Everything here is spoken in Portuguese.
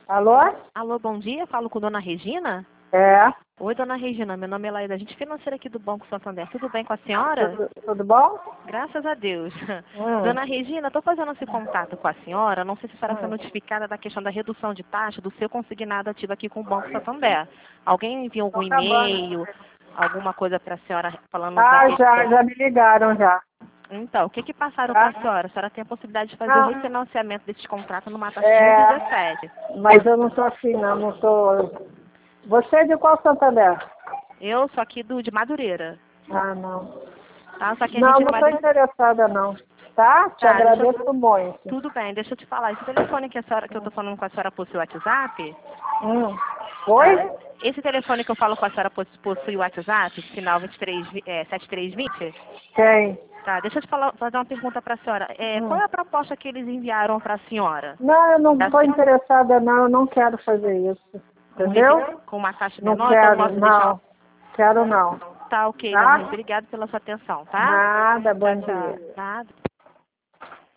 Alô? Alô, bom dia. Falo com Dona Regina? É. Oi, Dona Regina. Meu nome é Laída, agente financeira aqui do Banco Santander. Tudo bem com a senhora? Tudo bom? Graças a Deus. Hum. Dona Regina, estou fazendo esse contato com a senhora. Não sei se a senhora foi notificada da questão da redução de taxa do seu consignado ativo aqui com o Banco Santander. Alguém enviou algum e-mail, alguma coisa para a senhora falando da questão? Já me ligaram já. Então, o que passaram para a senhora? A senhora tem a possibilidade de fazer o Ah. refinanciamento desses contratos numa taxa de 17. Mas eu não tô afim, não tô... Você é de qual Santander? Eu sou aqui de Madureira. Ah, não. Tá? Só que a Não, gente não tô interessada, não. Tá? Te agradeço muito. Tudo bem, deixa eu te falar. Esse telefone que eu tô falando com a senhora possui o WhatsApp? Oi? Tá? Esse telefone que eu falo com a senhora possui o WhatsApp, final 7320? Tem. Tá, deixa eu te fazer uma pergunta para a senhora. Qual é a proposta que eles enviaram para a senhora? Não, eu não tô interessada, não. Eu não quero fazer isso. Entendeu? Com uma taxa Não menor, então eu quero, posso não. deixar... Quero não. Tá, ok, Tá? Dona. Obrigada pela sua atenção, tá? Nada, bom Tchau, dia. tchau. Nada.